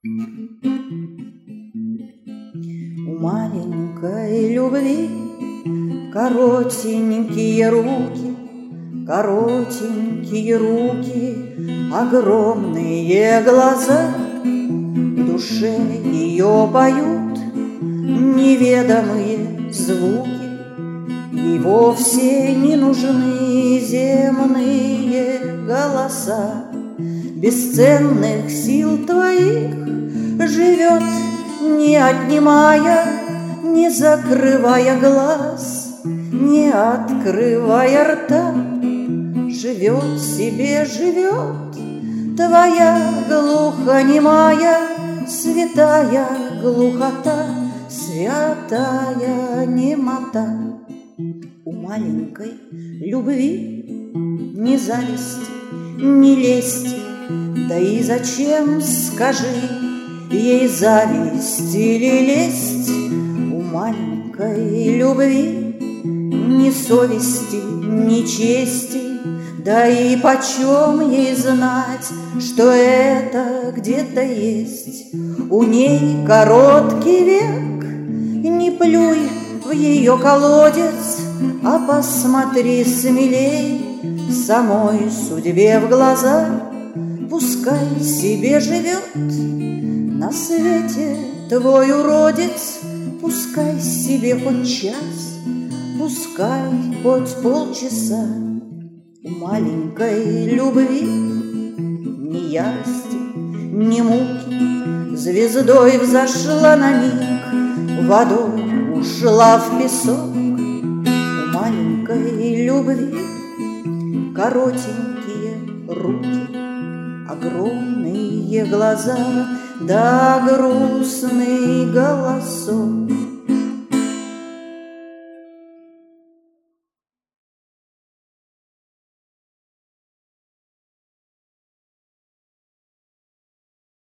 У маленькой любви коротенькие руки, огромные глаза, в душе ее поют неведомые звуки. И вовсе не нужны земные голоса. Бесценных сил твоих живет, не отнимая, не закрывая глаз, не открывая рта. Живет себе, живет твоя глухонемая, святая глухота, святая немота. У маленькой любви ни зависти, ни лести, да и зачем, скажи, ей зависть или лесть? У маленькой любви ни совести, ни чести, да и почем ей знать, что это где-то есть? У ней короткий век, не плюй в ее колодец, а посмотри смелей самой судьбе в глаза. Пускай себе живет на свете твой уродец, пускай себе хоть час, пускай хоть полчаса. У маленькой любви ни ярости, ни муки, звездой взошла на миг, водой ушла в песок. У маленькой любви коротенькие руки, огромные глаза, да грустный голосок.